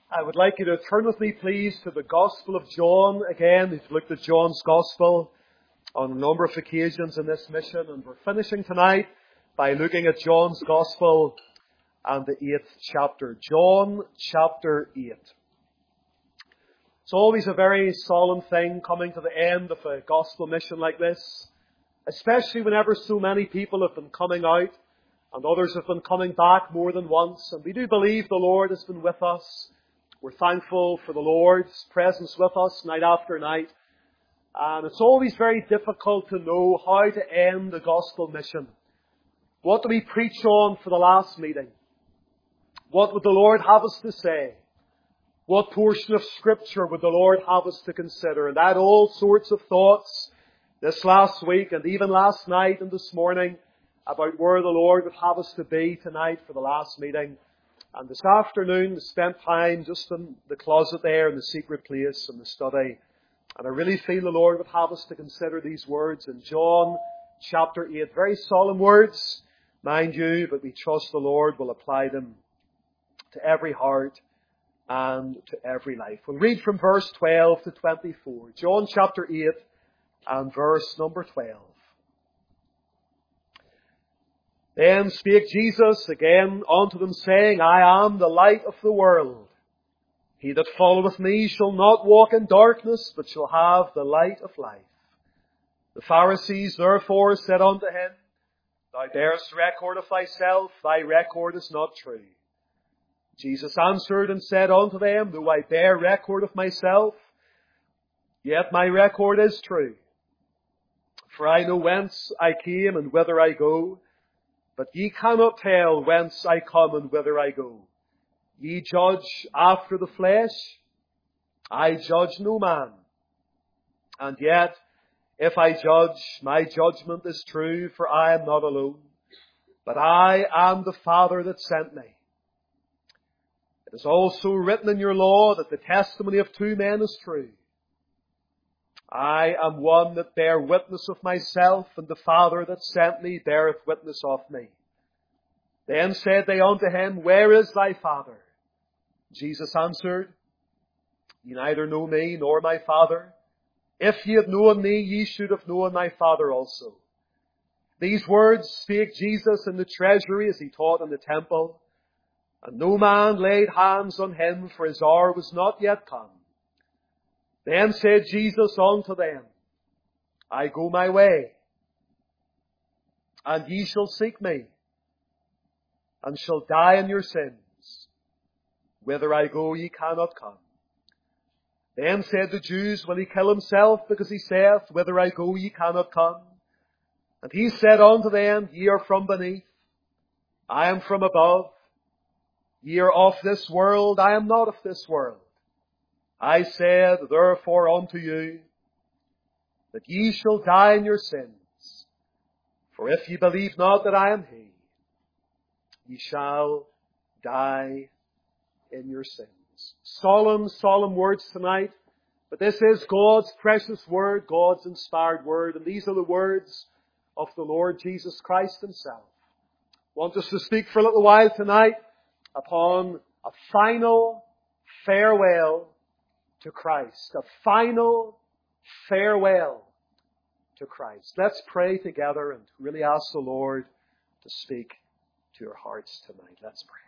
I would like you to turn with me, please, to the Gospel of John again. We've looked at John's Gospel on a number of occasions in this mission, and we're finishing tonight by looking at John's Gospel and the 8th chapter. John chapter 8. It's always a very solemn thing coming to the end of a gospel mission like this, especially whenever so many people have been coming out and others have been coming back more than once. And we do believe the Lord has been with us. We're thankful for the Lord's presence with us night after night. And it's always very difficult to know how to end the gospel mission. What do we preach on for the last meeting? What would the Lord have us to say? What portion of Scripture would the Lord have us to consider? And I had all sorts of thoughts this last week and even last night and this morning about where the Lord would have us to be tonight for the last meeting. And this afternoon, we spent time just in the closet there, in the secret place, in the study. And I really feel the Lord would have us to consider these words in John chapter 8. Very solemn words, mind you, but we trust the Lord will apply them to every heart and to every life. We'll read from verse 12 to 24. John chapter 8 and verse number 12. Then spake Jesus again unto them, saying, I am the light of the world. He that followeth me shall not walk in darkness, but shall have the light of life. The Pharisees therefore said unto him, Thou bearest record of thyself, thy record is not true. Jesus answered and said unto them, Though I bear record of myself, yet my record is true. For I know whence I came and whither I go, but ye cannot tell whence I come and whither I go. Ye judge after the flesh, I judge no man. And yet, if I judge, my judgment is true, for I am not alone, but I am the Father that sent me. It is also written in your law that the testimony of two men is true. I am one that bear witness of myself, and the Father that sent me beareth witness of me. Then said they unto him, Where is thy Father? Jesus answered, Ye neither know me nor my Father. If ye had known me, ye should have known my Father also. These words spake Jesus in the treasury as he taught in the temple, and no man laid hands on him, for his hour was not yet come. Then said Jesus unto them, I go my way, and ye shall seek me, and shall die in your sins. Whither I go, ye cannot come. Then said the Jews, Will he kill himself, because he saith, Whither I go, ye cannot come? And he said unto them, Ye are from beneath, I am from above. Ye are of this world, I am not of this world. I said, therefore, unto you, that ye shall die in your sins. For if ye believe not that I am he, ye shall die in your sins. Solemn, solemn words tonight. But this is God's precious word, God's inspired word. And these are the words of the Lord Jesus Christ himself. I want us to speak for a little while tonight upon a final farewell to Christ. A final farewell to Christ. Let's pray together and really ask the Lord to speak to your hearts tonight. Let's pray.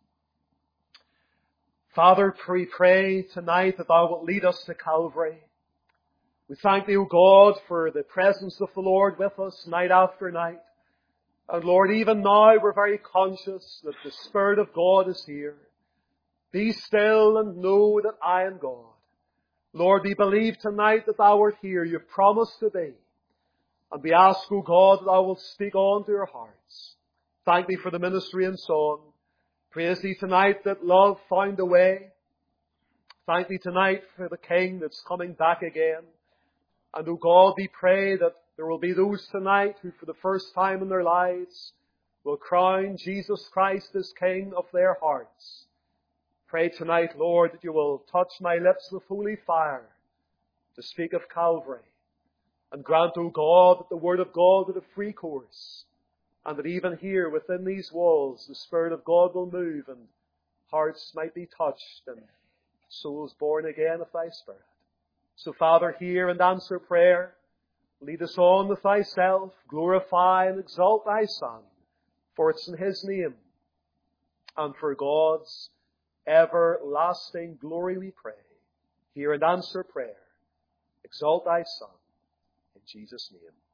Father, we pray tonight that Thou wilt lead us to Calvary. We thank Thee, O God, for the presence of the Lord with us night after night. And Lord, even now we're very conscious that the Spirit of God is here. Be still and know that I am God. Lord, we believe tonight that Thou art here. You've promised to be. And we ask, O God, that Thou wilt speak on to our hearts. Thank Thee for the ministry and song. Praise Thee tonight that love found a way. Thank Thee tonight for the King that's coming back again. And, O God, we pray that there will be those tonight who for the first time in their lives will crown Jesus Christ as King of their hearts. Pray tonight, Lord, that You will touch my lips with holy fire to speak of Calvary. And grant, O God, that the Word of God would have free course. And that even here within these walls, the Spirit of God will move and hearts might be touched and souls born again of thy Spirit. So, Father, hear and answer prayer. Lead us on with thyself. Glorify and exalt thy Son. For it's in his name and for God's everlasting glory we pray. Hear and answer prayer. Exalt thy Son. In Jesus'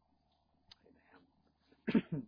name. Amen.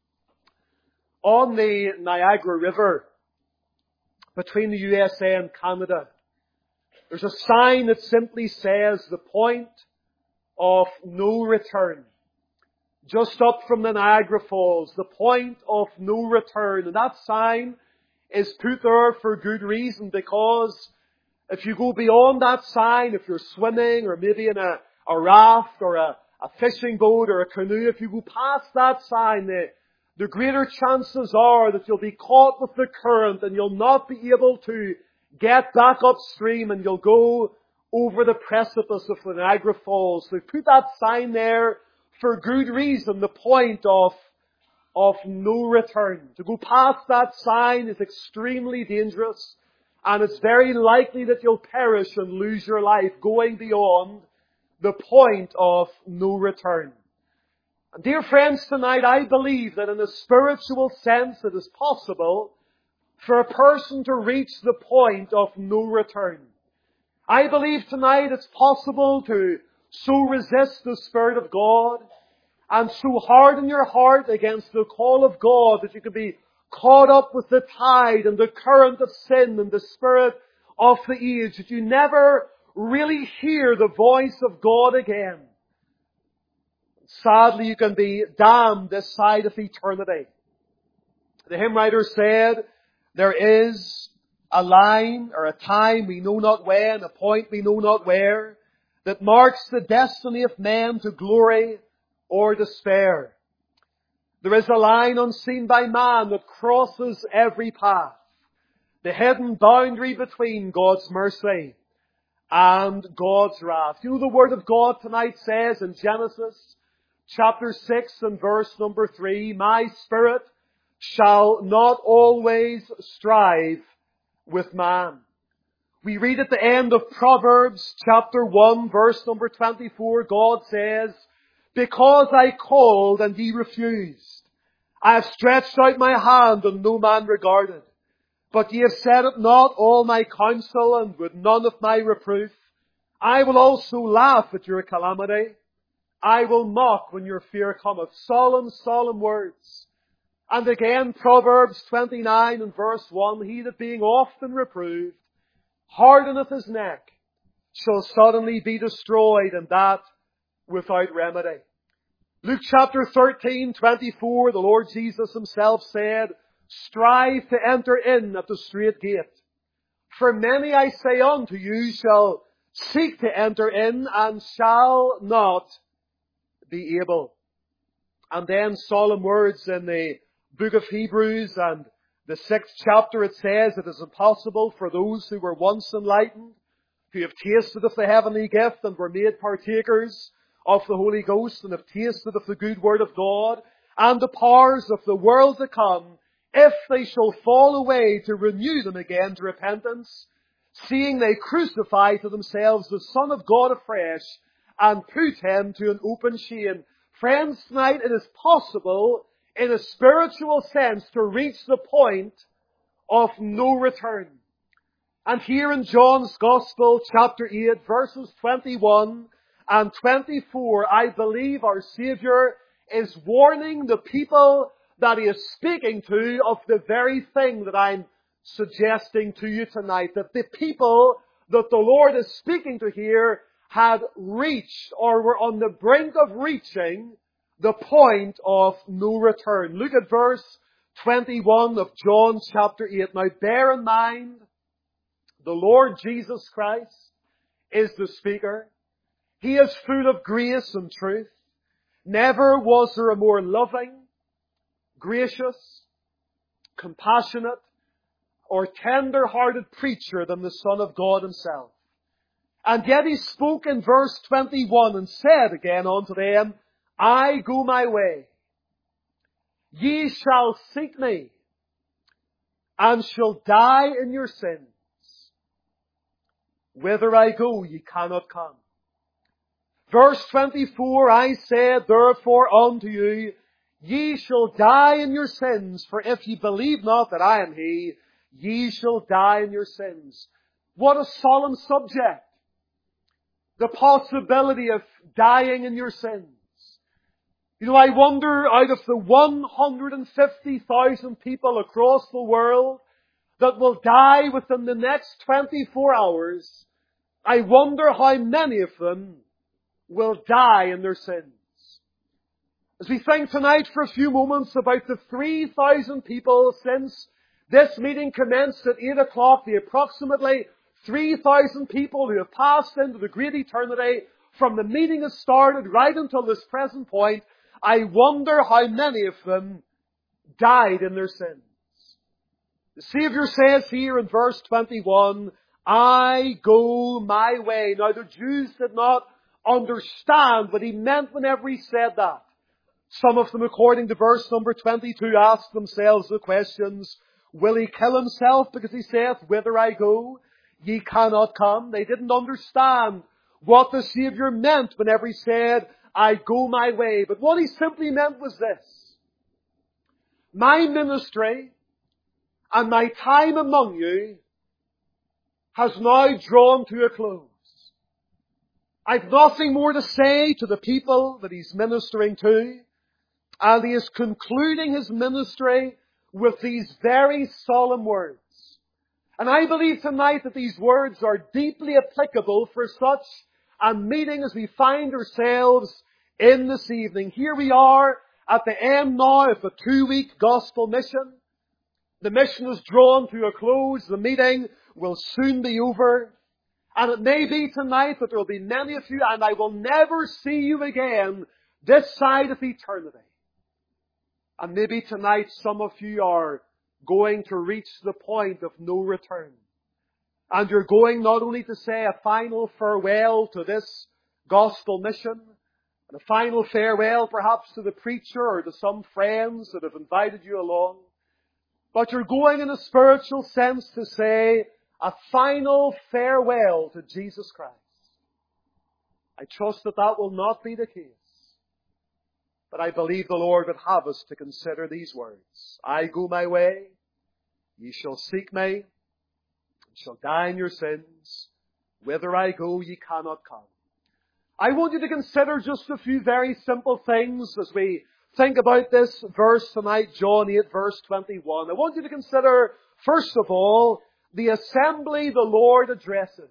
On the Niagara River, between the USA and Canada, there's a sign that simply says the point of no return. Just up from the Niagara Falls, the point of no return. And that sign is put there for good reason, because if you go beyond that sign, if you're swimming or maybe in a raft or a fishing boat or a canoe, if you go past that sign, the greater chances are that you'll be caught with the current and you'll not be able to get back upstream, and you'll go over the precipice of the Niagara Falls. They've put that sign there for good reason, the point of no return. To go past that sign is extremely dangerous, and it's very likely that you'll perish and lose your life going beyond the point of no return. And dear friends, tonight I believe that in a spiritual sense it is possible for a person to reach the point of no return. I believe tonight it's possible to so resist the Spirit of God and so harden your heart against the call of God that you can be caught up with the tide and the current of sin and the spirit of the age, that you never really hear the voice of God again. Sadly, you can be damned this side of eternity. The hymn writer said, there is a line or a time we know not when, a point we know not where, that marks the destiny of men to glory or despair. There is a line unseen by man that crosses every path, the hidden boundary between God's mercy and God's wrath. You know, the Word of God tonight says in Genesis chapter 6 and verse number 3, my spirit shall not always strive with man. We read at the end of Proverbs chapter 1 verse number 24, God says, because I called and ye refused, I have stretched out my hand and no man regarded. But ye have said it not all my counsel, and with none of my reproof. I will also laugh at your calamity. I will mock when your fear cometh. Solemn, solemn words. And again, Proverbs 29 and verse 1, he that being often reproved hardeneth his neck shall suddenly be destroyed, and that without remedy. Luke chapter 13:24, the Lord Jesus himself said, strive to enter in at the strait gate. For many, I say unto you, shall seek to enter in and shall not be able. And then solemn words in the book of Hebrews and the 6th chapter, it says it is impossible for those who were once enlightened, who have tasted of the heavenly gift and were made partakers of the Holy Ghost and have tasted of the good word of God and the powers of the world to come, if they shall fall away, to renew them again to repentance, seeing they crucify to themselves the Son of God afresh and put him to an open shame. Friends, tonight it is possible in a spiritual sense to reach the point of no return. And here in John's Gospel, chapter 8, verses 21 and 24, I believe our Saviour is warning the people that he is speaking to of the very thing that I'm suggesting to you tonight. That the people that the Lord is speaking to here had reached or were on the brink of reaching the point of no return. Look at verse 21 of John chapter 8. Now bear in mind, the Lord Jesus Christ is the speaker. He is full of grace and truth. Never was there a more loving, gracious, compassionate, or tender-hearted preacher than the Son of God himself. And yet he spoke in verse 21 and said again unto them, I go my way. Ye shall seek me, and shall die in your sins. Whither I go, ye cannot come. Verse 24, I said therefore unto you, ye shall die in your sins, for if ye believe not that I am He, ye shall die in your sins. What a solemn subject. The possibility of dying in your sins. You know, I wonder, out of the 150,000 people across the world that will die within the next 24 hours, I wonder how many of them will die in their sins. As we think tonight for a few moments about the 3,000 people since this meeting commenced at 8 o'clock, the approximately 3,000 people who have passed into the great eternity from the meeting has started right until this present point, I wonder how many of them died in their sins. The Saviour says here in verse 21, I go my way. Now the Jews did not understand what He meant whenever He said that. Some of them, according to verse number 22, asked themselves the questions, will He kill Himself because He saith, whither I go, ye cannot come? They didn't understand what the Saviour meant whenever He said, I go my way. But what He simply meant was this: my ministry and my time among you has now drawn to a close. I've nothing more to say to the people that He's ministering to, and He is concluding His ministry with these very solemn words. And I believe tonight that these words are deeply applicable for such a meeting as we find ourselves in this evening. Here we are at the end now of a 2-week gospel mission. The mission is drawn to a close. The meeting will soon be over. And it may be tonight that there will be many of you, and I will never see you again this side of eternity. And maybe tonight some of you are going to reach the point of no return. And you're going not only to say a final farewell to this gospel mission, and a final farewell perhaps to the preacher or to some friends that have invited you along, but you're going in a spiritual sense to say a final farewell to Jesus Christ. I trust that that will not be the case. But I believe the Lord would have us to consider these words. I go my way, ye shall seek me, and shall die in your sins. Whither I go, ye cannot come. I want you to consider just a few very simple things as we think about this verse tonight, John 8, verse 21. I want you to consider, first of all, the assembly the Lord addresses.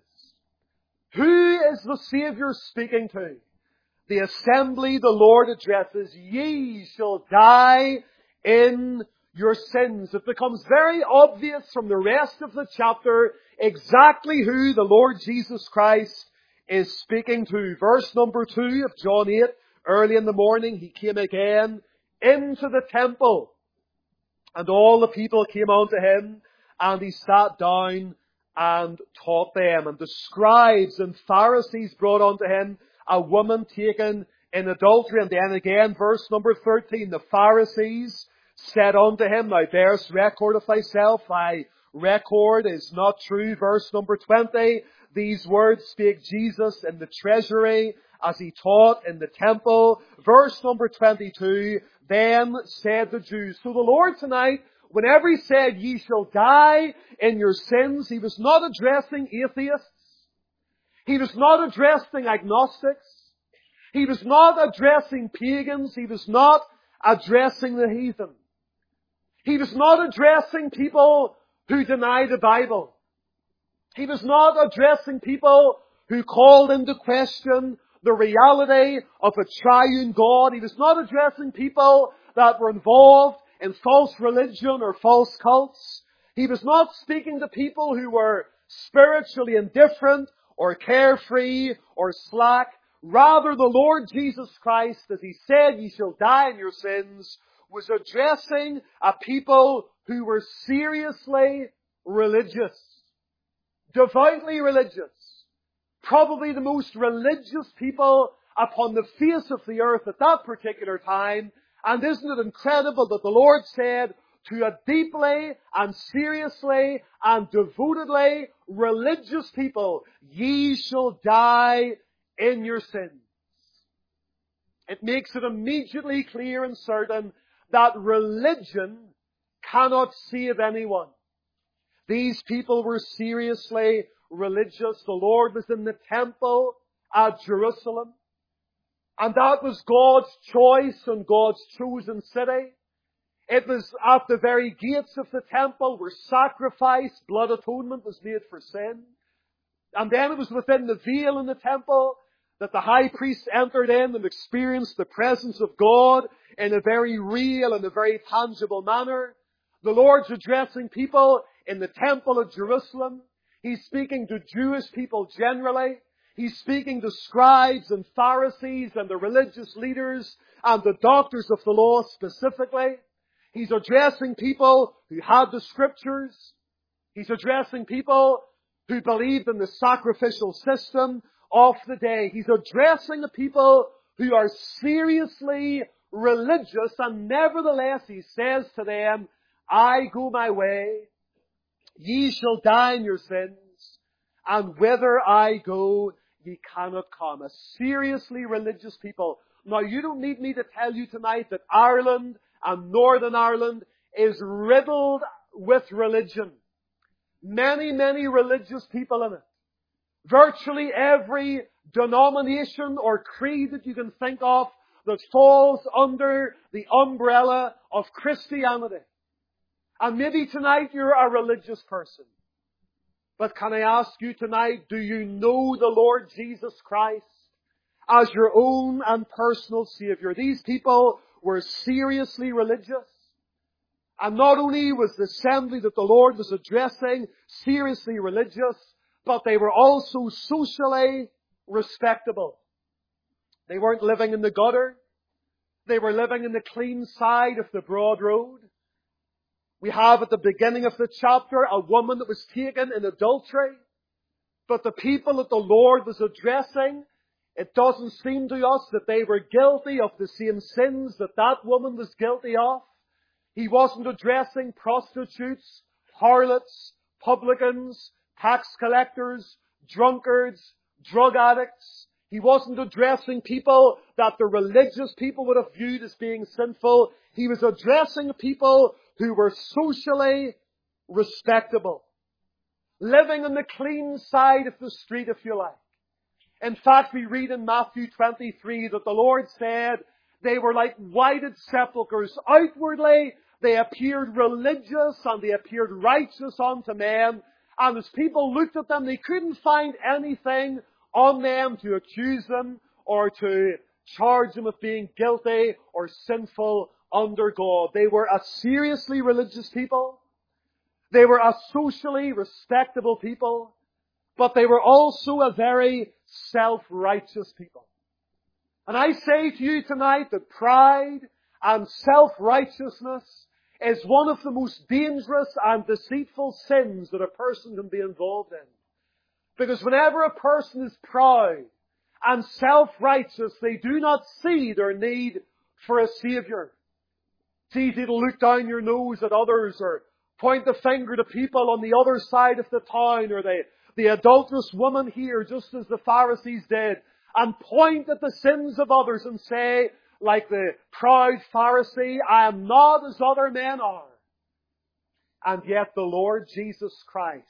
Who is the Saviour speaking to? The assembly the Lord addresses. Ye shall die in your sins. It becomes very obvious from the rest of the chapter exactly who the Lord Jesus Christ is speaking to. Verse number 2 of John 8, early in the morning, He came again into the temple, and all the people came unto Him, and He sat down and taught them. And the scribes and Pharisees brought unto Him a woman taken in adultery. And then again, verse number 13, the Pharisees said unto Him, Thou bearest record of thyself, thy record is not true. Verse number 20, these words spake Jesus in the treasury as He taught in the temple. Verse number 22, then said the Jews. So the Lord tonight, whenever He said, ye shall die in your sins, He was not addressing atheists. He was not addressing agnostics. He was not addressing pagans. He was not addressing the heathen. He was not addressing people who deny the Bible. He was not addressing people who called into question the reality of a triune God. He was not addressing people that were involved in false religion or false cults. He was not speaking to people who were spiritually indifferent or carefree or slack. Rather, the Lord Jesus Christ, as He said, ye shall die in your sins, was addressing a people who were seriously religious, devoutly religious, probably the most religious people upon the face of the earth at that particular time. And isn't it incredible that the Lord said, to a deeply and seriously and devotedly religious people, ye shall die in your sins. It makes it immediately clear and certain that religion cannot save anyone. These people were seriously religious. The Lord was in the temple at Jerusalem. And that was God's choice and God's chosen city. It was at the very gates of the temple where sacrifice, blood atonement was made for sin. And then it was within the veil in the temple that the high priest entered in and experienced the presence of God in a very real and a very tangible manner. The Lord's addressing people in the temple of Jerusalem. He's speaking to Jewish people generally. He's speaking to scribes and Pharisees and the religious leaders and the doctors of the law specifically. He's addressing people who had the scriptures. He's addressing people who believed in the sacrificial system of the day. He's addressing the people who are seriously religious, and nevertheless he says to them, I go my way, ye shall die in your sins, and whither I go, ye cannot come. A seriously religious people. Now you don't need me to tell you tonight that Ireland and Northern Ireland is riddled with religion. Many, many religious people in it. Virtually every denomination or creed that you can think of that falls under the umbrella of Christianity. And maybe tonight you're a religious person. But can I ask you tonight, do you know the Lord Jesus Christ as your own and personal Savior? These people were seriously religious. And not only was the assembly that the Lord was addressing seriously religious, but they were also socially respectable. They weren't living in the gutter. They were living in the clean side of the broad road. We have at the beginning of the chapter a woman that was taken in adultery. But the people that the Lord was addressing, it doesn't seem to us that they were guilty of the same sins that that woman was guilty of. He wasn't addressing prostitutes, harlots, publicans, tax collectors, drunkards, drug addicts. He wasn't addressing people that the religious people would have viewed as being sinful. He was addressing people who were socially respectable, living on the clean side of the street, if you like. In fact, we read in Matthew 23 that the Lord said they were like whited sepulchres. Outwardly, they appeared religious and they appeared righteous unto men. And as people looked at them, they couldn't find anything on them to accuse them or to charge them of being guilty or sinful under God. They were a seriously religious people. They were a socially respectable people. But they were also a very self-righteous people. And I say to you tonight that pride and self-righteousness is one of the most dangerous and deceitful sins that a person can be involved in. Because whenever a person is proud and self-righteous, they do not see their need for a Savior. It's easy to look down your nose at others or point the finger to people on the other side of the town or the adulterous woman here, just as the Pharisees did, and point at the sins of others and say, like the proud Pharisee, I am not as other men are. And yet the Lord Jesus Christ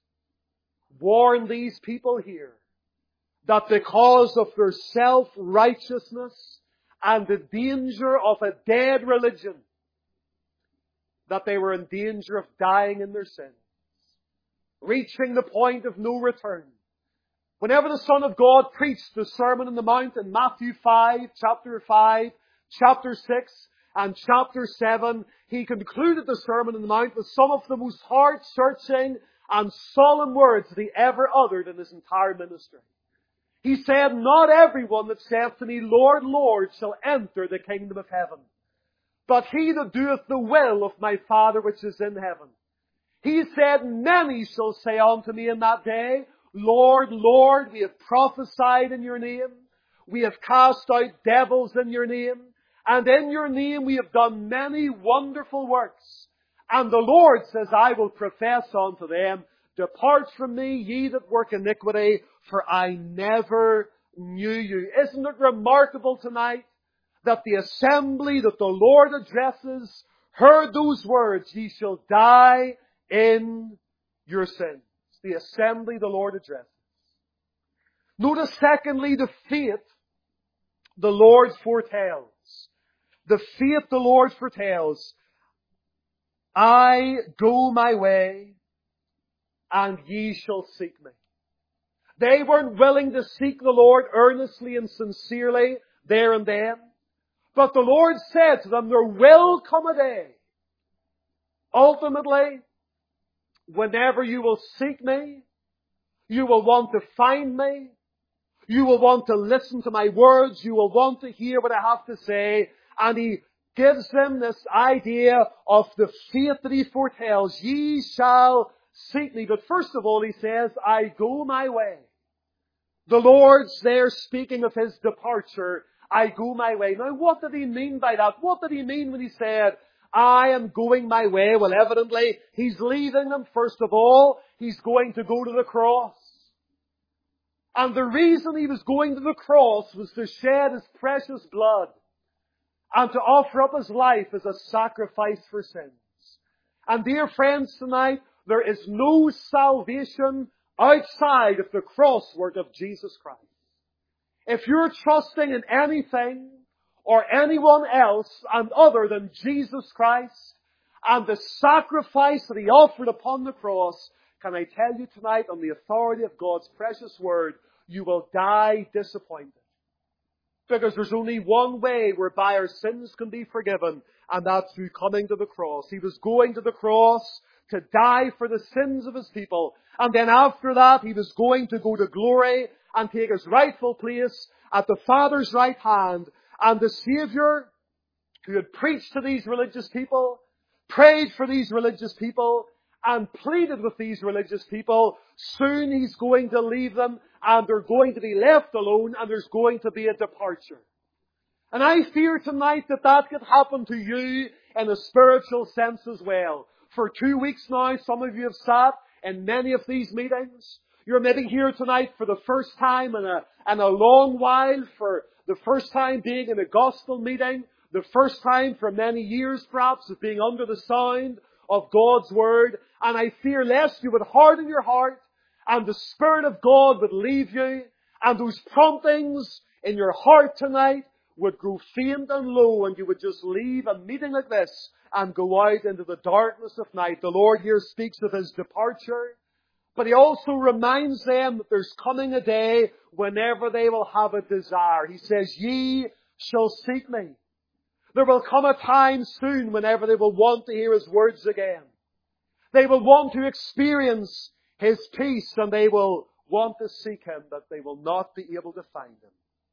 warned these people here that because of their self-righteousness and the danger of a dead religion, that they were in danger of dying in their sins, reaching the point of no return. Whenever the Son of God preached the Sermon on the Mount in Matthew 5, chapter 5, chapter 6, and chapter 7, he concluded the Sermon on the Mount with some of the most heart-searching and solemn words that he ever uttered in his entire ministry. He said, not everyone that saith to me, Lord, Lord, shall enter the kingdom of heaven, but he that doeth the will of my Father which is in heaven. He said, many shall say unto me in that day, Lord, Lord, we have prophesied in your name, we have cast out devils in your name, and in your name we have done many wonderful works. And the Lord says, I will profess unto them, depart from me, ye that work iniquity, for I never knew you. Isn't it remarkable tonight that the assembly that the Lord addresses heard those words, ye shall die in your sins. The assembly the Lord addresses. Notice secondly, the faith the Lord foretells. The faith the Lord foretells. I go my way, and ye shall seek me. They weren't willing to seek the Lord earnestly and sincerely there and then. But the Lord said to them, there will come a day, ultimately, whenever you will seek me, you will want to find me, you will want to listen to my words, you will want to hear what I have to say. And He gives them this idea of the faith that He foretells. Ye shall seek me. But first of all, He says, I go my way. The Lord's there speaking of His departure. I go my way. Now, what did He mean by that? What did He mean when He said, I am going my way? Well, evidently, He's leaving them. First of all, He's going to go to the cross. And the reason He was going to the cross was to shed His precious blood and to offer up His life as a sacrifice for sins. And dear friends, tonight, there is no salvation outside of the cross work of Jesus Christ. If you're trusting in anything or anyone else and other than Jesus Christ and the sacrifice that He offered upon the cross, can I tell you tonight, on the authority of God's precious Word, you will die disappointed. Because there's only one way whereby our sins can be forgiven, and that's through coming to the cross. He was going to the cross to die for the sins of His people. And then after that, He was going to go to glory and take His rightful place at the Father's right hand. And the Savior, who had preached to these religious people, prayed for these religious people, and pleaded with these religious people, soon He's going to leave them, and they're going to be left alone, and there's going to be a departure. And I fear tonight that that could happen to you in a spiritual sense as well. For 2 weeks now, some of you have sat in many of these meetings. You're maybe here tonight for the first time in a long while, for the first time being in a gospel meeting, the first time for many years perhaps of being under the sound of God's Word. And I fear lest you would harden your heart and the Spirit of God would leave you, and those promptings in your heart tonight would grow faint and low, and you would just leave a meeting like this and go out into the darkness of night. The Lord here speaks of His departure, but He also reminds them that there's coming a day whenever they will have a desire. He says, ye shall seek me. There will come a time soon whenever they will want to hear His words again. They will want to experience His peace, and they will want to seek Him, but they will not be able to find Him.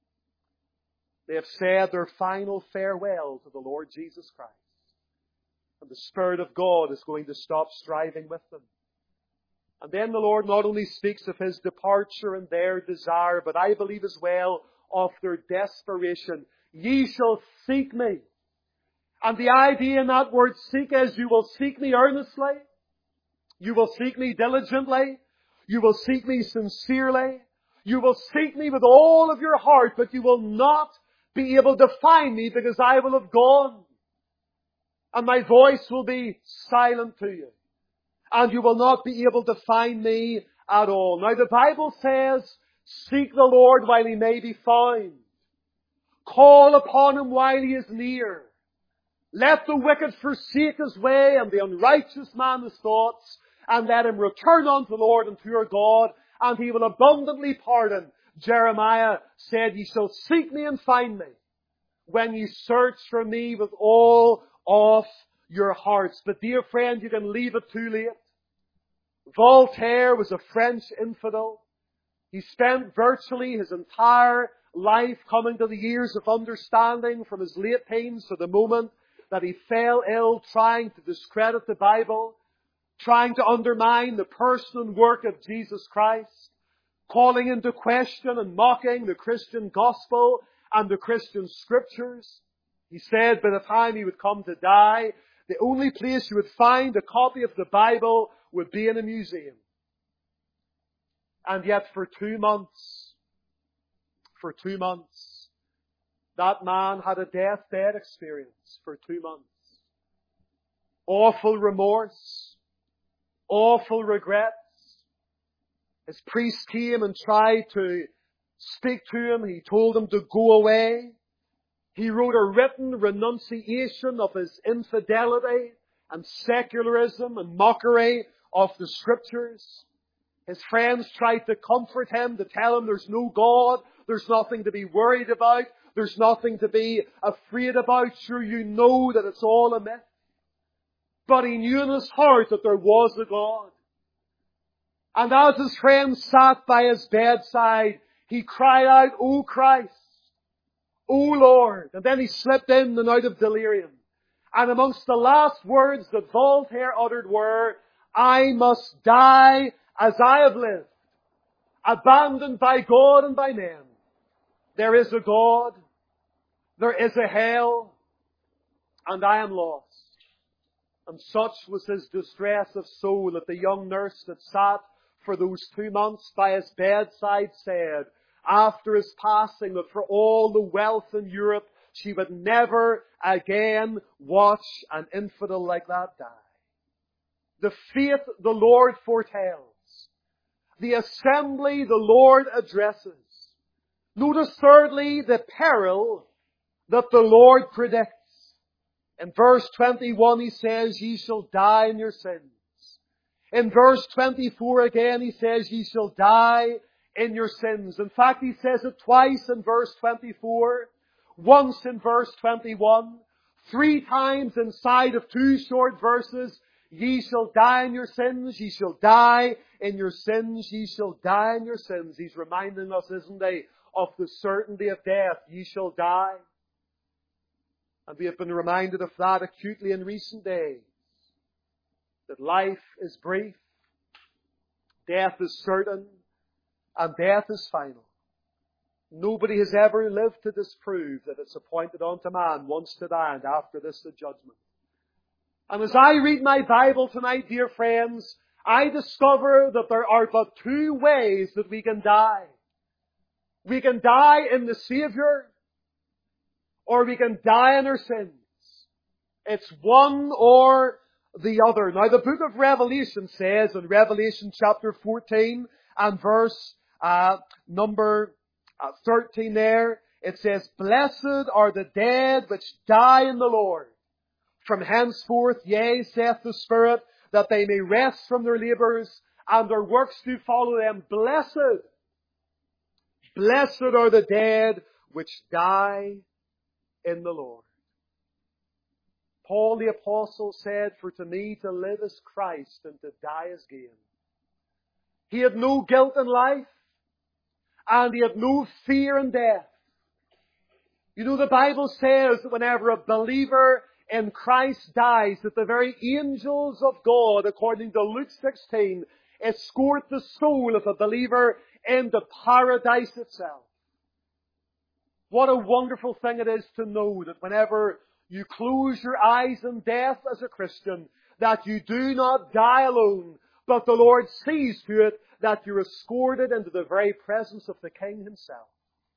They have said their final farewell to the Lord Jesus Christ. And the Spirit of God is going to stop striving with them. And then the Lord not only speaks of His departure and their desire, but I believe as well of their desperation. Ye shall seek me. And the idea in that word seek is you will seek me earnestly. You will seek me diligently. You will seek me sincerely. You will seek me with all of your heart, but you will not be able to find me because I will have gone. And my voice will be silent to you. And you will not be able to find me at all. Now the Bible says, seek the Lord while He may be found. Call upon Him while He is near. Let the wicked forsake his way and the unrighteous man his thoughts, and let him return unto the Lord and to your God, and He will abundantly pardon. Jeremiah said, ye shall seek me and find me when ye search for me with all of your hearts. But dear friend, you can leave it too late. Voltaire was a French infidel. He spent virtually his entire life coming to the years of understanding from his late teens to the moment that he fell ill, trying to discredit the Bible, trying to undermine the person and work of Jesus Christ, calling into question and mocking the Christian gospel and the Christian scriptures. He said by the time he would come to die The only place you would find a copy of the Bible would be in a museum. And yet for 2 months, that man had a deathbed experience for 2 months. Awful remorse, awful regrets. His priest came and tried to speak to him. He told him to go away. He wrote a written renunciation of his infidelity and secularism and mockery of the Scriptures. His friends tried to comfort him, to tell him there's no God, there's nothing to be worried about, there's nothing to be afraid about. Sure, you know that it's all a myth. But he knew in his heart that there was a God. And as his friends sat by his bedside, he cried out, "O Christ, O Lord." And then he slipped in and out of delirium. And amongst the last words that Voltaire uttered were, "I must die as I have lived, abandoned by God and by men. There is a God, there is a hell, and I am lost." And such was his distress of soul that the young nurse that sat for those 2 months by his bedside said, after his passing, that for all the wealth in Europe, she would never again watch an infidel like that die. The faith the Lord foretells. The assembly the Lord addresses. Notice thirdly, the peril that the Lord predicts. In verse 21 he says, "Ye shall die in your sins." In verse 24 again he says, "Ye shall die in your sins." In fact, he says it twice in verse 24, once in verse 21, 3 times inside of 2 short verses. "Ye shall die in your sins, ye shall die in your sins, ye shall die in your sins." He's reminding us, isn't he, of the certainty of death. Ye shall die. And we have been reminded of that acutely in recent days. That life is brief, death is certain, and death is final. Nobody has ever lived to disprove that it's appointed unto man once to die, and after this the judgment. And as I read my Bible tonight, dear friends, I discover that there are but 2 ways that we can die. We can die in the Savior, or we can die in our sins. It's one or the other. Now the book of Revelation says in Revelation chapter 14 and verse number 13 there, it says, "Blessed are the dead which die in the Lord. From henceforth, yea, saith the Spirit, that they may rest from their labours, and their works do follow them. Blessed are the dead which die in the Lord." Paul the Apostle said, "For to me to live is Christ, and to die is gain." He had no guilt in life, and he had no fear in death. You know, the Bible says that whenever a believer in Christ dies, that the very angels of God, according to Luke 16, escort the soul of a believer into paradise itself. What a wonderful thing it is to know that whenever you close your eyes in death as a Christian, that you do not die alone, but the Lord sees to it that you're escorted into the very presence of the King Himself.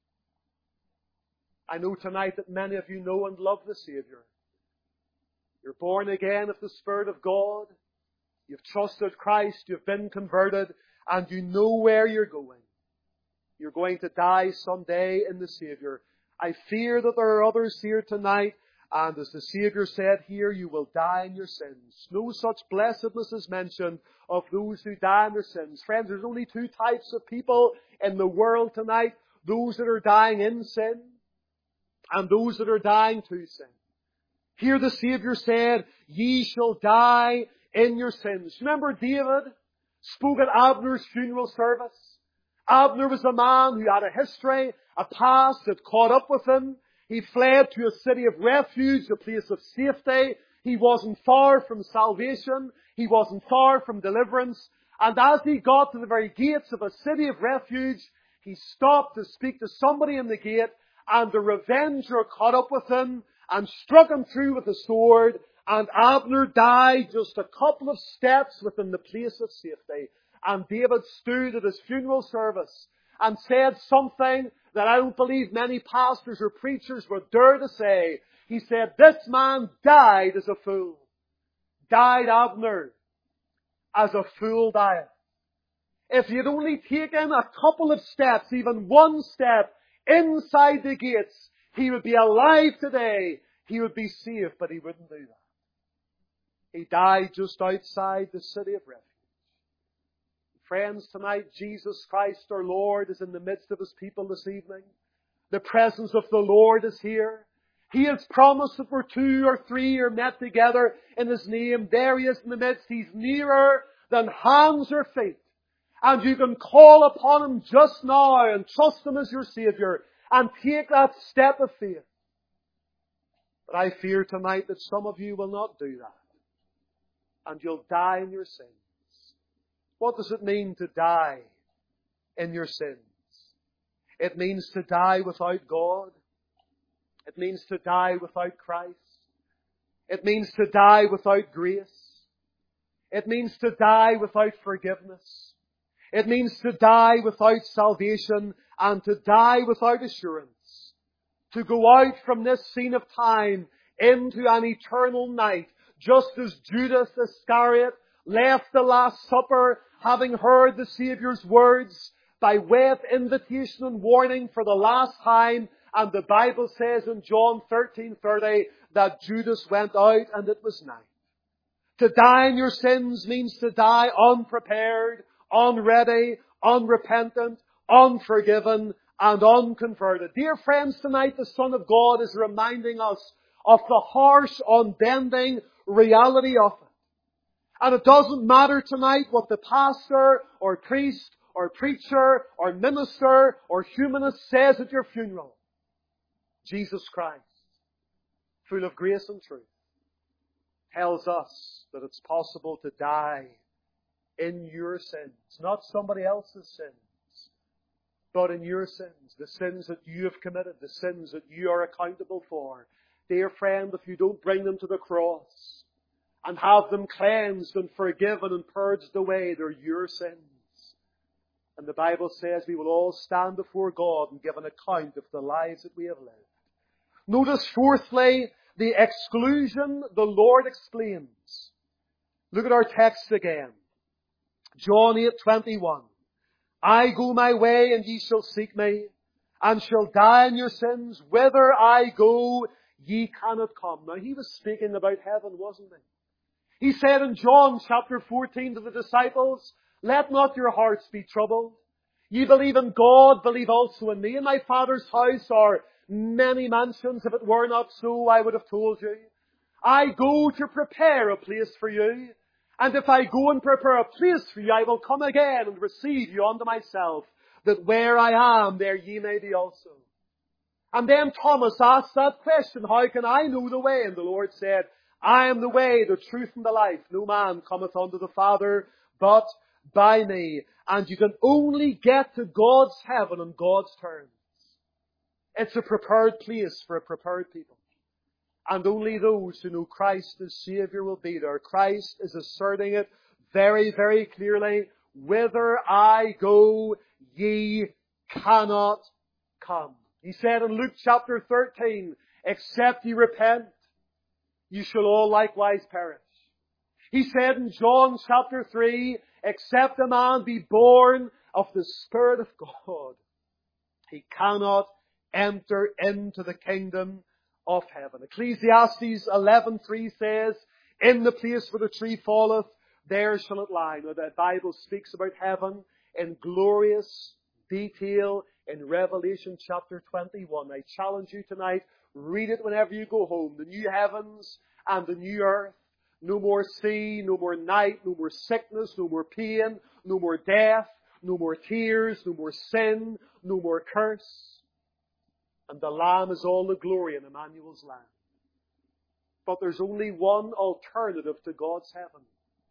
I know tonight that many of you know and love the Savior. You're born again of the Spirit of God. You've trusted Christ. You've been converted. And you know where you're going. You're going to die someday in the Savior. I fear that there are others here tonight. And as the Savior said here, you will die in your sins. No such blessedness is mentioned of those who die in their sins. Friends, there's only 2 types of people in the world tonight. Those that are dying in sin and those that are dying to sin. Here the Savior said, "Ye shall die in your sins." Remember David spoke at Abner's funeral service. Abner was a man who had a history, a past that caught up with him. He fled to a city of refuge, a place of safety. He wasn't far from salvation. He wasn't far from deliverance. And as he got to the very gates of a city of refuge, he stopped to speak to somebody in the gate, and the revenger caught up with him and struck him through with a sword, And Abner died just a couple of steps within the place of safety. And David stood at his funeral service and said something that I don't believe many pastors or preachers would dare to say. He said, "This man died as a fool." Died Abner as a fool dieth. If he had only taken a couple of steps, even one step inside the gates, he would be alive today. He would be saved, but he wouldn't do that. He died just outside the city of refuge. Friends, tonight Jesus Christ our Lord is in the midst of His people this evening. The presence of the Lord is here. He has promised that where 2 or 3 are met together in His name, there He is in the midst. He's nearer than hands or feet. And you can call upon Him just now and trust Him as your Saviour and take that step of faith. But I fear tonight that some of you will not do that. And you'll die in your sins. What does it mean to die in your sins? It means to die without God. It means to die without Christ. It means to die without grace. It means to die without forgiveness. It means to die without salvation and to die without assurance. To go out from this scene of time into an eternal night, just as Judas Iscariot left the Last Supper, having heard the Saviour's words by way of invitation and warning for the last time. And the Bible says in John 13:30 that Judas went out and it was night. To die in your sins means to die unprepared, unready, unrepentant, unforgiven, and unconverted. Dear friends, tonight the Son of God is reminding us of the harsh, unbending reality of it. And it doesn't matter tonight what the pastor or priest or preacher or minister or humanist says at your funeral. Jesus Christ, full of grace and truth, tells us that it's possible to die in your sins. Not somebody else's sins, but in your sins. The sins that you have committed, the sins that you are accountable for. Dear friend, if you don't bring them to the cross and have them cleansed and forgiven and purged away, they're your sins. And the Bible says we will all stand before God and give an account of the lives that we have lived. Notice fourthly, the exclusion the Lord explains. Look at our text again. John 8:21. I go my way and ye shall seek me, and shall die in your sins. Whither I go, ye cannot come. Now he was speaking about heaven, wasn't he? He said in John chapter 14 to the disciples, let not your hearts be troubled. Ye believe in God, believe also in me. In my Father's house are many mansions. If it were not so, I would have told you. I go to prepare a place for you. And if I go and prepare a place for you, I will come again and receive you unto myself, that where I am, there ye may be also. And then Thomas asked that question, how can I know the way? And the Lord said, I am the way, the truth, and the life. No man cometh unto the Father but by me. And you can only get to God's heaven on God's terms. It's a prepared place for a prepared people. And only those who know Christ as Saviour will be there. Christ is asserting it very, very clearly. Whither I go, ye cannot come. He said in Luke chapter 13, except ye repent, you shall all likewise perish. He said in John chapter 3, except a man be born of the Spirit of God, he cannot enter into the kingdom of heaven. Ecclesiastes 11:3 says, in the place where the tree falleth, there shall it lie. Now the Bible speaks about heaven in glorious detail in Revelation chapter 21. I challenge you tonight, read it whenever you go home. The new heavens and the new earth. No more sea, no more night, no more sickness, no more pain, no more death, no more tears, no more sin, no more curse. And the Lamb is all the glory in Emmanuel's land. But there's only one alternative to God's heaven.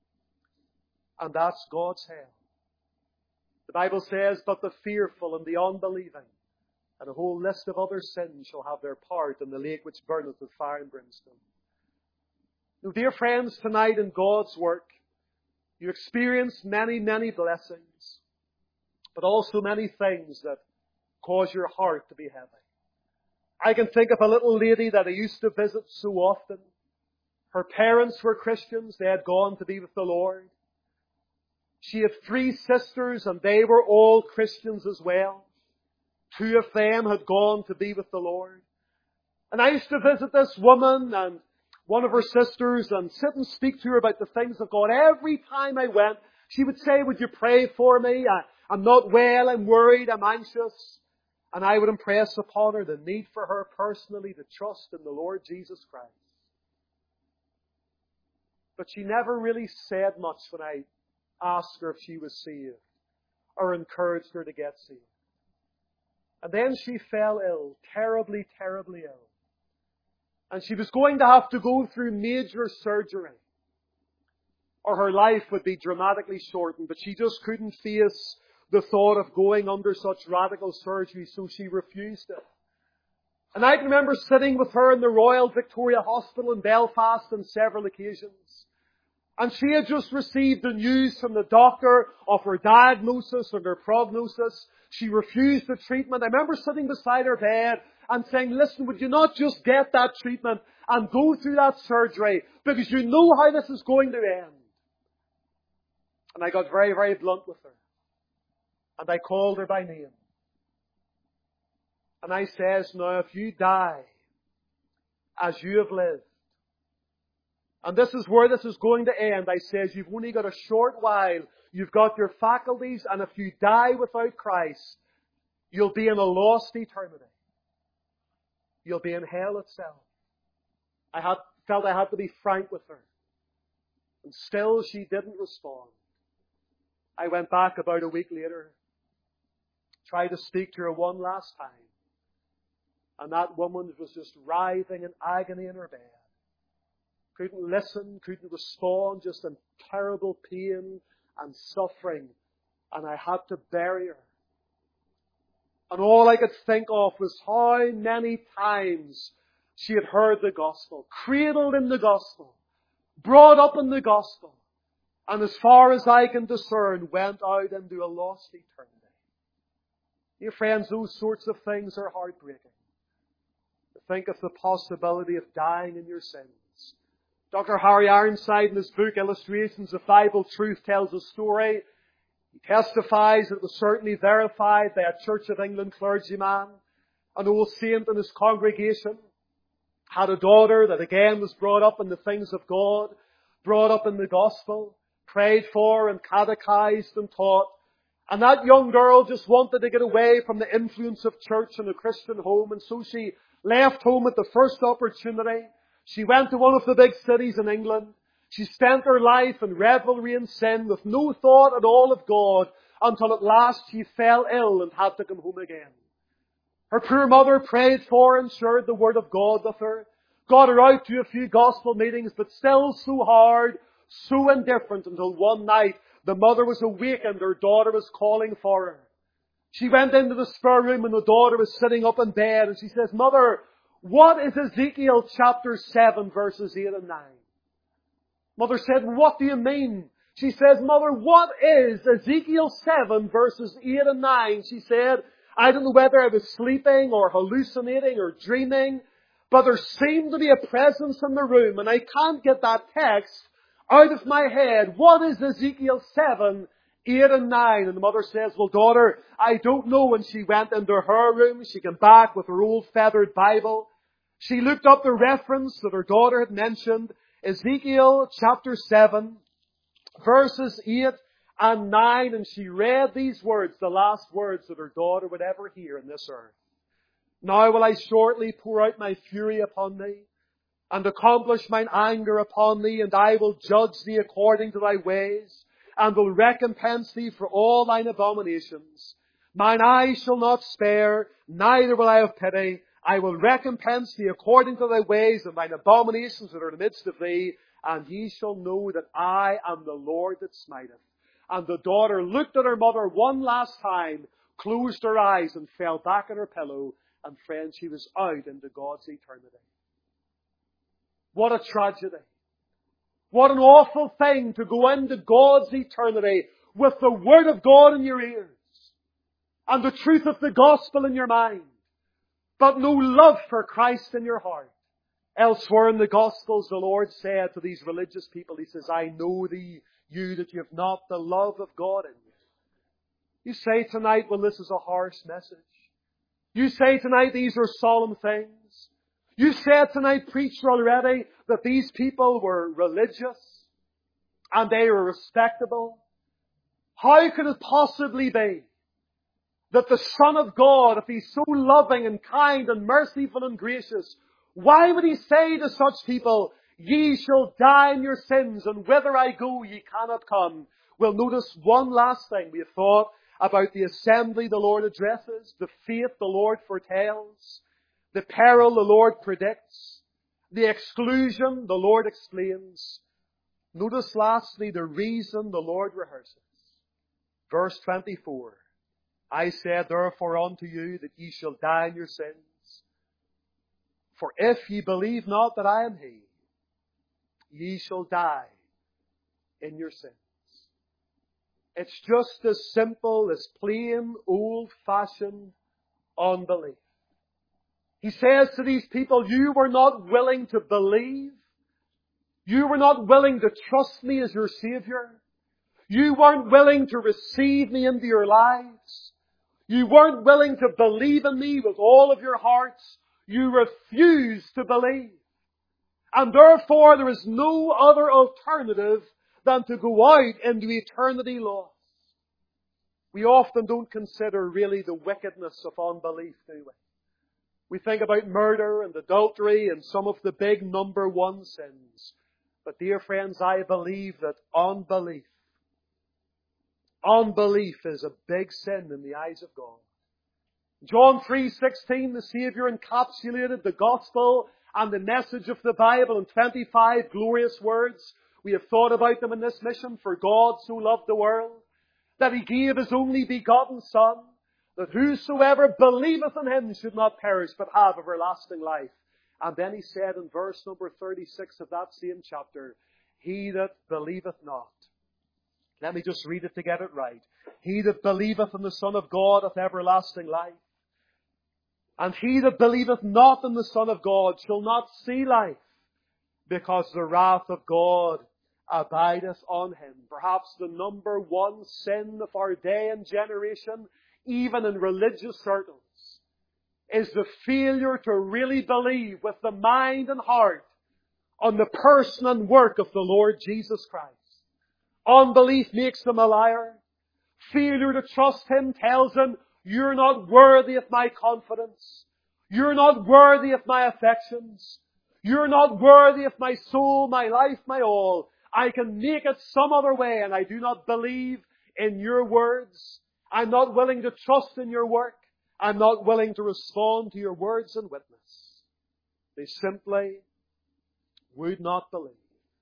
And that's God's hell. The Bible says, but the fearful and the unbelieving and a whole list of other sins shall have their part in the lake which burneth with fire and brimstone. Now, dear friends, tonight in God's work, you experience many, many blessings, but also many things that cause your heart to be heavy. I can think of a little lady that I used to visit so often. Her parents were Christians. They had gone to be with the Lord. She had 3 sisters, and they were all Christians as well. 2 of them had gone to be with the Lord. And I used to visit this woman and one of her sisters and sit and speak to her about the things of God. Every time I went, she would say, "Would you pray for me? I'm not well, I'm worried, I'm anxious." And I would impress upon her the need for her personally to trust in the Lord Jesus Christ. But she never really said much when I asked her if she was saved or encouraged her to get saved. And then she fell ill, terribly, terribly ill. And she was going to have to go through major surgery, or her life would be dramatically shortened. But she just couldn't face the thought of going under such radical surgery, so she refused it. And I can remember sitting with her in the Royal Victoria Hospital in Belfast on several occasions. And she had just received the news from the doctor of her diagnosis and her prognosis. She refused the treatment. I remember sitting beside her bed and saying, "Listen, would you not just get that treatment and go through that surgery, because you know how this is going to end?" And I got very, very blunt with her. And I called her by name. And I says, "Now, if you die as you have lived, and this is where this is going to end," I says, "you've only got a short while. You've got your faculties, and if you die without Christ, you'll be in a lost eternity. You'll be in hell itself." I felt I had to be frank with her. And still she didn't respond. I went back about a week later, tried to speak to her one last time. And that woman was just writhing in agony in her bed. Couldn't listen, couldn't respond, just in terrible pain and suffering. And I had to bury her. And all I could think of was how many times she had heard the gospel, cradled in the gospel, brought up in the gospel, and as far as I can discern, went out into a lost eternity. Dear friends, those sorts of things are heartbreaking. To think of the possibility of dying in your sins. Dr. Harry Ironside, in his book Illustrations of Bible Truth, tells a story. He testifies that it was certainly verified by a Church of England clergyman. An old saint in his congregation had a daughter that again was brought up in the things of God, brought up in the gospel, prayed for and catechized and taught. And that young girl just wanted to get away from the influence of church in a Christian home, and so she left home at the first opportunity. She went to one of the big cities in England. She spent her life in revelry and sin with no thought at all of God, until at last she fell ill and had to come home again. Her poor mother prayed for and shared the Word of God with her, got her out to a few gospel meetings, but still so hard, so indifferent, until one night the mother was awakened, her daughter was calling for her. She went into the spare room and the daughter was sitting up in bed, and she says, "Mother, what is Ezekiel chapter 7 verses 8 and 9? Mother said, "What do you mean?" She says, "Mother, what is Ezekiel 7 verses 8 and 9? She said, "I don't know whether I was sleeping or hallucinating or dreaming, but there seemed to be a presence in the room, and I can't get that text out of my head. What is Ezekiel 7, 8 and 9? And the mother says, "Well, daughter, I don't know." And she went into her room. She came back with her old feathered Bible. She looked up the reference that her daughter had mentioned, Ezekiel chapter 7, verses 8 and 9. And she read these words, the last words that her daughter would ever hear on this earth. "Now will I shortly pour out my fury upon thee, and accomplish mine anger upon thee, and I will judge thee according to thy ways, and will recompense thee for all thine abominations. Mine eye shall not spare, neither will I have pity. I will recompense thee according to thy ways and thine abominations that are in the midst of thee, and ye shall know that I am the Lord that smiteth." And the daughter looked at her mother one last time, closed her eyes, and fell back on her pillow, and friends, she was out into God's eternity. What a tragedy. What an awful thing to go into God's eternity with the Word of God in your ears and the truth of the gospel in your mind, but no love for Christ in your heart. Elsewhere in the Gospels, the Lord said to these religious people, He says, I know you that you have not the love of God in you. You say tonight, well, this is a harsh message. You say tonight, these are solemn things. You said tonight, preacher, already, that these people were religious and they were respectable. How could it possibly be that the Son of God, if He's so loving and kind and merciful and gracious, why would He say to such people, ye shall die in your sins, and whither I go ye cannot come? We'll notice one last thing. We have thought about the assembly the Lord addresses, the faith the Lord foretells, the peril the Lord predicts, the exclusion the Lord explains. Notice lastly the reason the Lord rehearses. Verse 24. I said therefore unto you that ye shall die in your sins. For if ye believe not that I am He, ye shall die in your sins. It's just as simple as plain, old-fashioned unbelief. He says to these people, you were not willing to believe. You were not willing to trust me as your Savior. You weren't willing to receive me into your lives. You weren't willing to believe in me with all of your hearts. You refused to believe. And therefore there is no other alternative than to go out into eternity lost. We often don't consider really the wickedness of unbelief, do we? We think about murder and adultery and some of the big number one sins. But dear friends, I believe that unbelief is a big sin in the eyes of God. John 3:16, the Saviour encapsulated the gospel and the message of the Bible in 25 glorious words. We have thought about them in this mission. For God so loved the world that He gave His only begotten Son, that whosoever believeth in Him should not perish but have everlasting life. And then He said in verse number 36 of that same chapter, he that believeth not. Let me just read it to get it right. He that believeth in the Son of God hath everlasting life. And he that believeth not in the Son of God shall not see life, because the wrath of God abideth on him. Perhaps the number one sin of our day and generation, even in religious circles, is the failure to really believe with the mind and heart on the person and work of the Lord Jesus Christ. Unbelief makes them a liar. Failure to trust Him tells them, you're not worthy of my confidence. You're not worthy of my affections. You're not worthy of my soul, my life, my all. I can make it some other way, and I do not believe in your words. I'm not willing to trust in your work. I'm not willing to respond to your words and witness. They simply would not believe.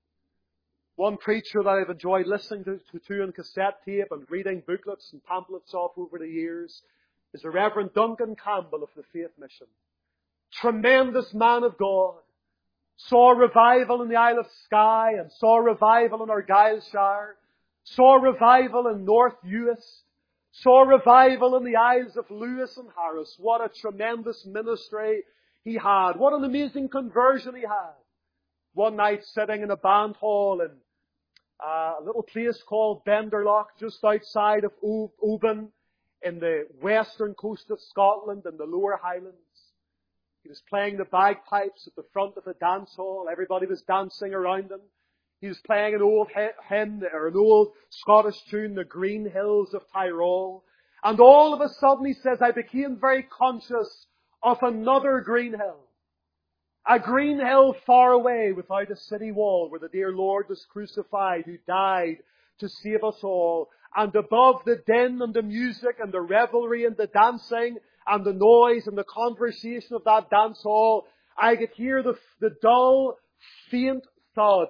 One preacher that I've enjoyed listening to on cassette tape and reading booklets and pamphlets off over the years is the Reverend Duncan Campbell of the Faith Mission. Tremendous man of God. Saw revival in the Isle of Skye and saw revival in Argyllshire. Saw revival in North Uist. Saw revival in the Isles of Lewis and Harris. What a tremendous ministry he had. What an amazing conversion he had. One night sitting in a band hall in a little place called Benderloch, just outside of Oban, in the western coast of Scotland in the Lower Highlands. He was playing the bagpipes at the front of the dance hall. Everybody was dancing around him. He was playing an old hymn, or an old Scottish tune, The Green Hills of Tyrol. And all of a sudden, he says, I became very conscious of another green hill. A green hill far away without a city wall, where the dear Lord was crucified, who died to save us all. And above the din and the music and the revelry and the dancing and the noise and the conversation of that dance hall, I could hear the dull, faint thud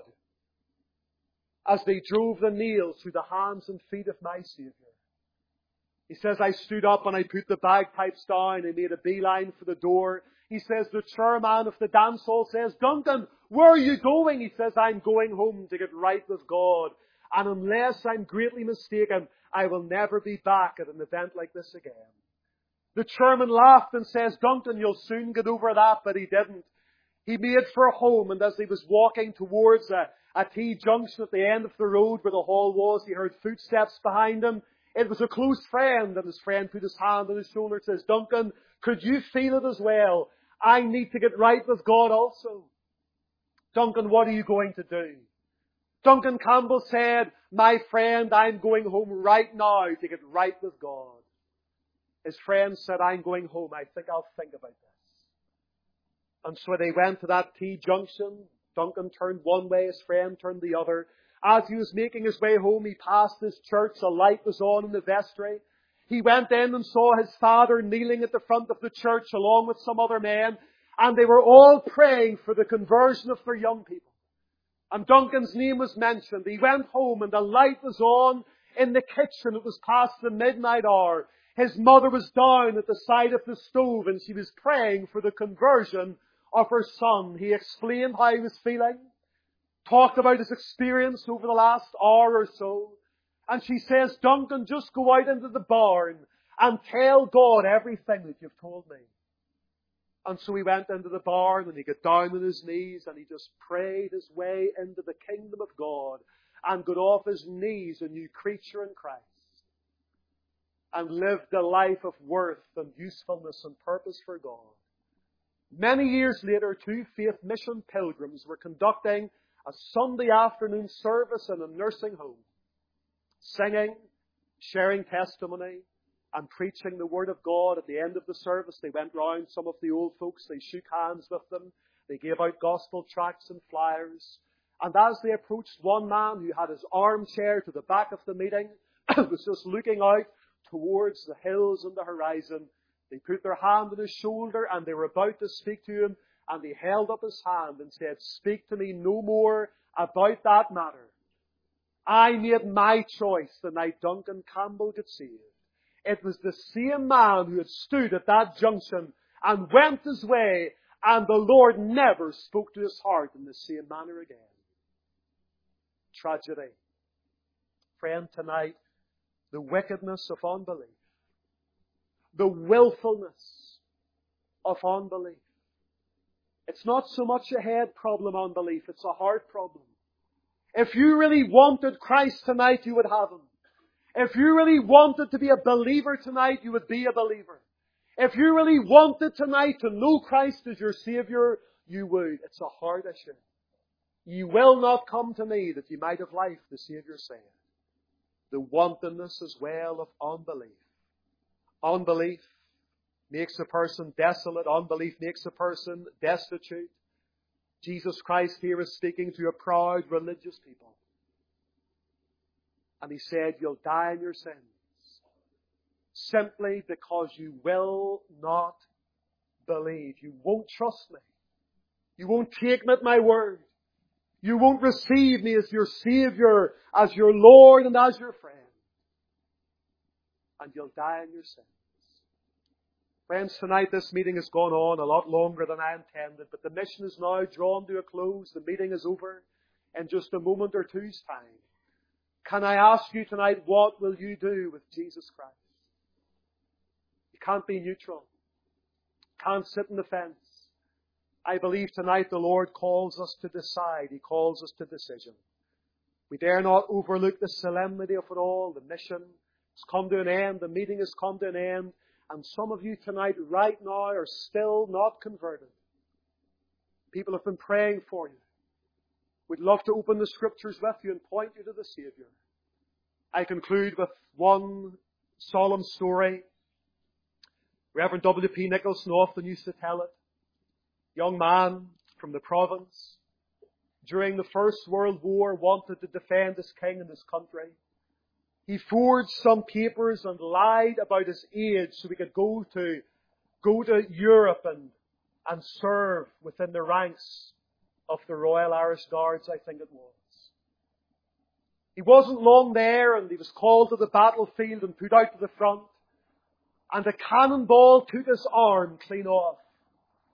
as they drove the nails through the hands and feet of my Saviour. He says, I stood up and I put the bagpipes down and made a beeline for the door He says, the chairman of the dance hall says, Duncan, where are you going? He says, I'm going home to get right with God. And unless I'm greatly mistaken, I will never be back at an event like this again. The chairman laughed and says, Duncan, you'll soon get over that, but he didn't. He made for home, and as he was walking towards a T-junction at the end of the road where the hall was, he heard footsteps behind him. It was a close friend, and his friend put his hand on his shoulder and says, Duncan, could you feel it as well? I need to get right with God also. Duncan, what are you going to do? Duncan Campbell said, my friend, I'm going home right now to get right with God. His friend said, I'm going home. I think I'll think about this. And so they went to that T-junction. Duncan turned one way, his friend turned the other. As he was making his way home, he passed this church. A light was on in the vestry. He went in and saw his father kneeling at the front of the church along with some other men. And they were all praying for the conversion of their young people. And Duncan's name was mentioned. He went home and the light was on in the kitchen. It was past the midnight hour. His mother was down at the side of the stove and she was praying for the conversion of her son. He explained how he was feeling, talked about his experience over the last hour or so. And she says, Duncan, just go out into the barn and tell God everything that you've told me. And so he went into the barn and he got down on his knees and he just prayed his way into the kingdom of God and got off his knees a new creature in Christ and lived a life of worth and usefulness and purpose for God. Many years later, two faith mission pilgrims were conducting a Sunday afternoon service in a nursing home, singing, sharing testimony, and preaching the Word of God. At the end of the service, they went round some of the old folks. They shook hands with them. They gave out gospel tracts and flyers. And as they approached one man who had his armchair to the back of the meeting, was just looking out towards the hills and the horizon, they put their hand on his shoulder and they were about to speak to him, and he held up his hand and said, speak to me no more about that matter. I made my choice the night Duncan Campbell got saved. It was the same man who had stood at that junction and went his way, and the Lord never spoke to his heart in the same manner again. Tragedy. Friend, tonight, the wickedness of unbelief, the willfulness of unbelief. It's not so much a head problem, unbelief, it's a heart problem. If you really wanted Christ tonight, you would have Him. If you really wanted to be a believer tonight, you would be a believer. If you really wanted tonight to know Christ as your Savior, you would. It's a heart issue. You will not come to me that you might have life, the Savior said. The wantonness as well of unbelief. Unbelief makes a person desolate. Unbelief makes a person destitute. Jesus Christ here is speaking to a proud religious people. And He said, you'll die in your sins simply because you will not believe. You won't trust me. You won't take me at my word. You won't receive me as your Savior, as your Lord and as your friend. And you'll die in your sins. Friends, tonight this meeting has gone on a lot longer than I intended, but the mission is now drawn to a close. The meeting is over in just a moment or two's time. Can I ask you tonight, what will you do with Jesus Christ? You can't be neutral. Can't sit on the fence. I believe tonight the Lord calls us to decide. He calls us to decision. We dare not overlook the solemnity of it all. The mission has come to an end. The meeting has come to an end. And some of you tonight, right now, are still not converted. People have been praying for you. We'd love to open the Scriptures with you and point you to the Savior. I conclude with one solemn story. Reverend W.P. Nicholson often used to tell it. Young man from the province, during the First World War, wanted to defend his king and his country. He forged some papers and lied about his age so he could go to Europe and serve within the ranks of the Royal Irish Guards, I think it was. He wasn't long there and he was called to the battlefield and put out to the front. And a cannonball took his arm clean off.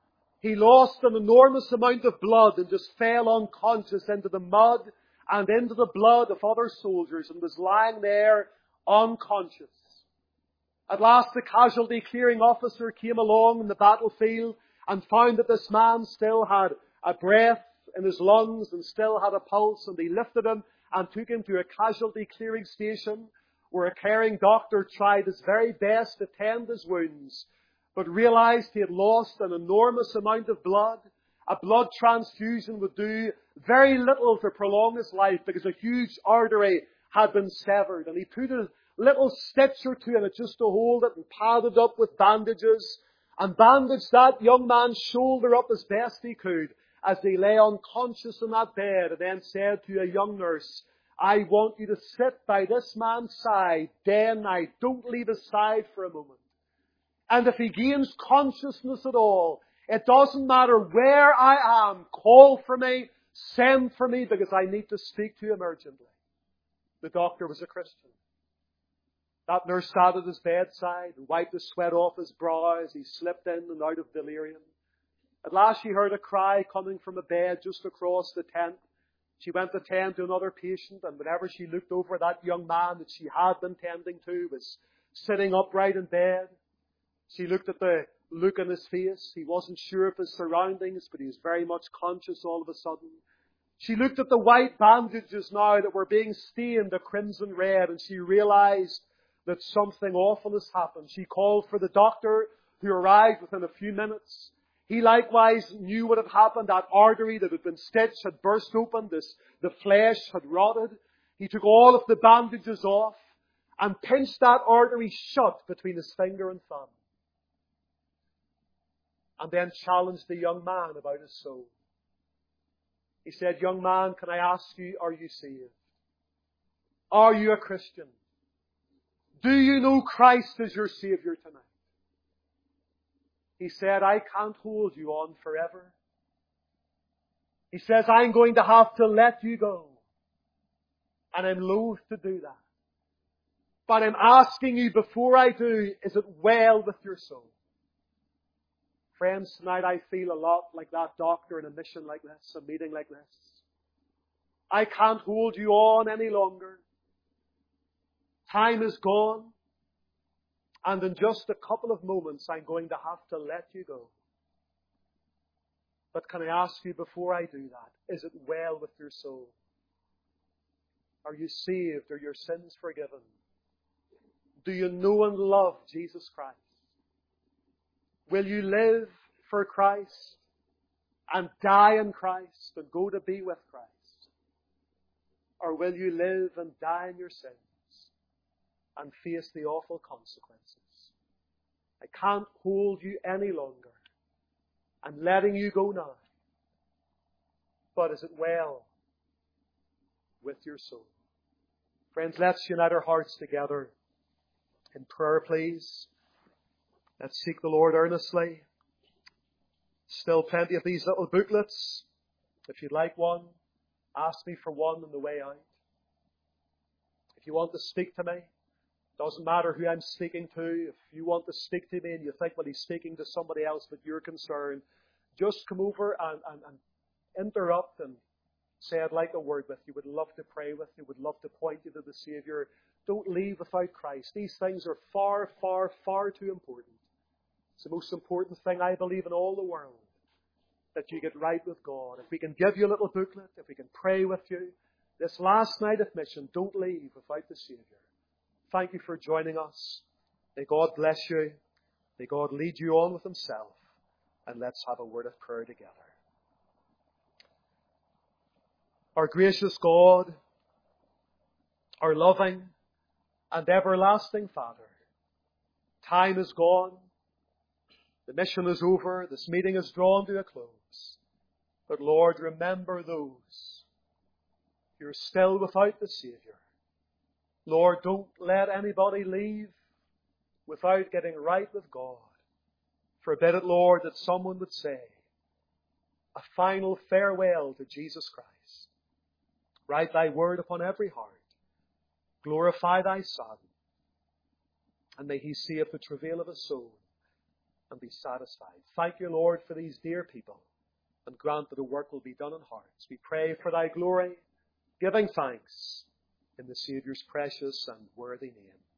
He lost an enormous amount of blood and just fell unconscious into the mud and into the blood of other soldiers and was lying there unconscious. At last the casualty clearing officer came along in the battlefield and found that this man still had a breath in his lungs and still had a pulse, and he lifted him and took him to a casualty clearing station where a caring doctor tried his very best to tend his wounds, but realized he had lost an enormous amount of blood. A blood transfusion would do very little to prolong his life because a huge artery had been severed, and he put a little stitch or two in it just to hold it and padded up with bandages and bandaged that young man's shoulder up as best he could as he lay unconscious in that bed, and then said to a young nurse, I want you to sit by this man's side day and night. Don't leave his side for a moment. And if he gains consciousness at all, it doesn't matter where I am. Call for me, send for me, because I need to speak to him urgently. The doctor was a Christian. That nurse sat at his bedside and wiped the sweat off his brow as he slipped in and out of delirium. At last she heard a cry coming from a bed just across the tent. She went to tend to another patient, and whenever she looked over, that young man that she had been tending to was sitting upright in bed. She looked at the look on his face. He wasn't sure of his surroundings, but he was very much conscious all of a sudden. She looked at the white bandages now that were being stained a crimson red, and she realized that something awful has happened. She called for the doctor, who arrived within a few minutes. He likewise knew what had happened. That artery that had been stitched had burst open. The flesh had rotted. He took all of the bandages off and pinched that artery shut between his finger and thumb. And then challenged the young man about his soul. He said, young man, can I ask you, are you saved? Are you a Christian? Do you know Christ as your Savior tonight? He said, I can't hold you on forever. He says, I'm going to have to let you go. And I'm loath to do that. But I'm asking you before I do, is it well with your soul? Friends, tonight I feel a lot like that doctor in a mission like this, a meeting like this. I can't hold you on any longer. Time is gone. And in just a couple of moments, I'm going to have to let you go. But can I ask you before I do that, is it well with your soul? Are you saved? Are your sins forgiven? Do you know and love Jesus Christ? Will you live for Christ and die in Christ and go to be with Christ? Or will you live and die in your sins and face the awful consequences? I can't hold you any longer. I'm letting you go now. But is it well with your soul? Friends, let's unite our hearts together in prayer, please. Let's seek the Lord earnestly. Still plenty of these little booklets. If you'd like one, ask me for one on the way out. If you want to speak to me, doesn't matter who I'm speaking to. If you want to speak to me and you think, well, he's speaking to somebody else, but you're concerned, just come over and interrupt and say, I'd like a word with you. Would love to pray with you. Would love to point you to the Savior. Don't leave without Christ. These things are far, far, far too important. It's the most important thing, I believe, in all the world, that you get right with God. If we can give you a little booklet, if we can pray with you, this last night of mission, don't leave without the Savior. Thank you for joining us. May God bless you. May God lead you on with Himself. And let's have a word of prayer together. Our gracious God, our loving and everlasting Father, time is gone. The mission is over. This meeting is drawn to a close. But Lord, remember those who are still without the Savior. Lord, don't let anybody leave without getting right with God. Forbid it, Lord, that someone would say a final farewell to Jesus Christ. Write Thy word upon every heart. Glorify Thy Son. And may He save the travail of His soul. and be satisfied. Thank you, Lord, for these dear people, and grant that a work will be done in hearts. We pray for thy glory, giving thanks in the Saviour's precious and worthy name.